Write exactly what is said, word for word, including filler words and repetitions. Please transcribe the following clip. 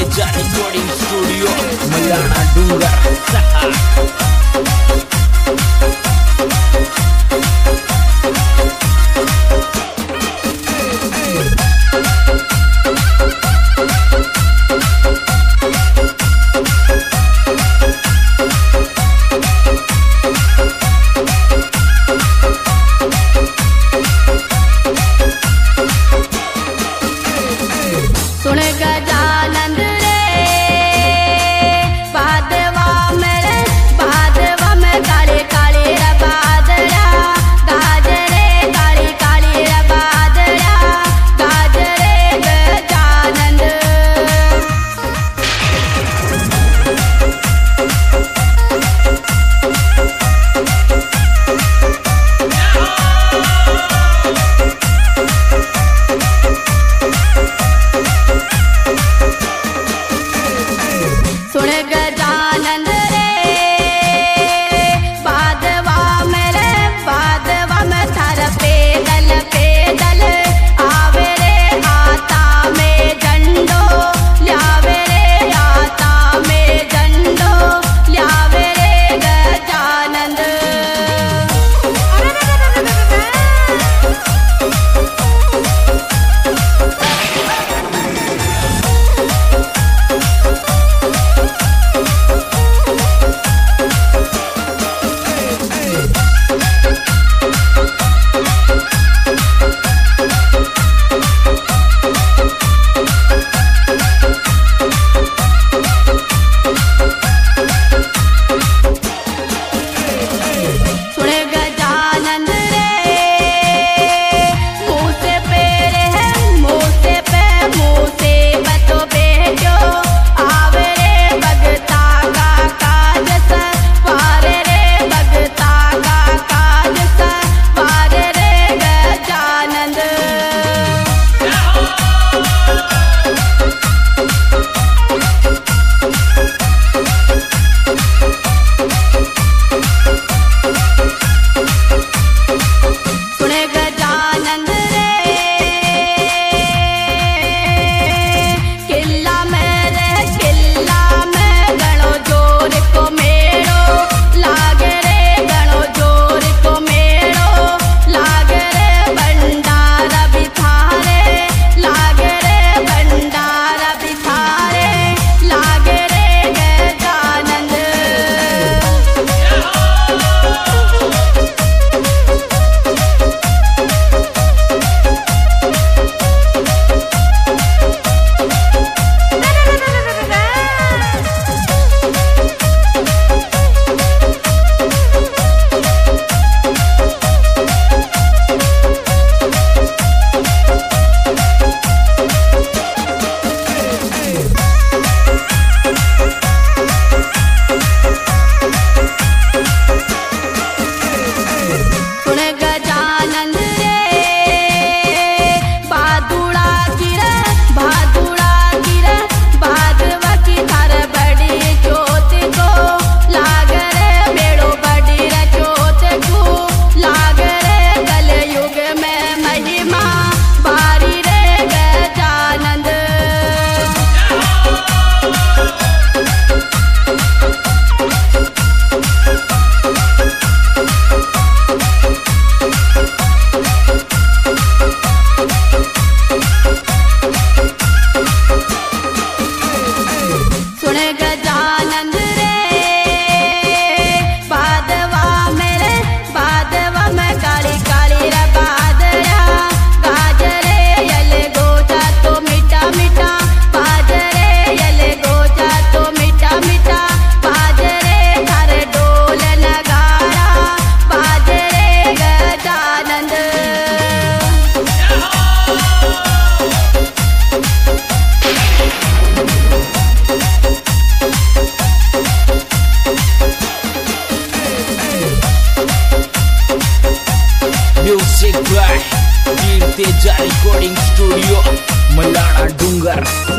तेजा recording studio Malana डुंगर। सुन गजानंद रे बादवा मेरे बादवा में काली काली रे बादरा गाजरे काली काली रे बादरा गाजरे गजानंद। सुन गजानंद रे बादवा मेरे बादवा में थर पैदल पैदल आवे रे आता में झंडो ल्यावे रे आता में झंडो ल्यावे रे गजानंद। सुन गजानंद रे मुँह से पेरे है मुँह से पे मुँह से बतो बेटो आवे रे भगता का काज सवारे रे भगता का काज सवारे रे गजानंद। सुन गजानंद रे किला में रे किला में गणो जोर को मेड़ो लागे रे गणो जोर को मेड़ो लागे रे भंडारा बिठारे लागे रे भंडारा बिठारे लागे रे गजानंद। सुन गजानंद रे बादुड़ा गिरा बादुड़ा गिरा बादवा की थार बड़ी चोत को लाग रे बेड़ो बड़ी रे चोत को लाग रे कलयुग में महिमा बारी रे गजानंद। सुन गजानंद रे बादवा मेरे बादवा में काली काली रे बादरा गाजरे यले गोचा तो मीठा मीठा बाजरे यले गोचा तो मीठा मीठा बाजरे थारे डोल नगारा बाजरे Gajanand. Music by Teja recording studio Malana Dungar.